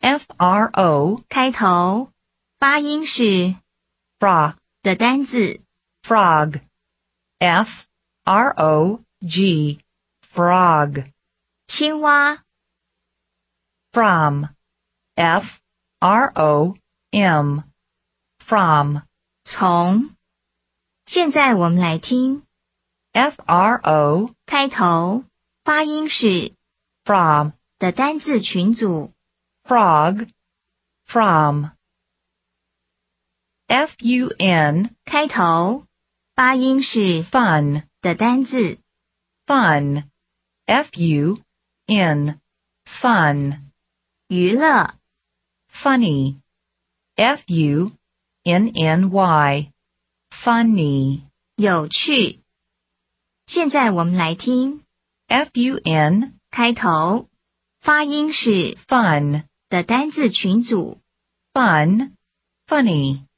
F-R-O 开头，发音是 frog 的单字， frog F-R-O-G frog 青蛙， from F-R-O-M from 从。现在我们来听 F-R-O 开头，发音是 from 的单字群组， frog from F-U-N 开头，发音是 fun 的单字， fun F-U-N fun 娱乐， funny F-U-N-N-Y funny 有趣。现在我们来听 F-U-N 开头，发音是 fun 的单字群组， fun funny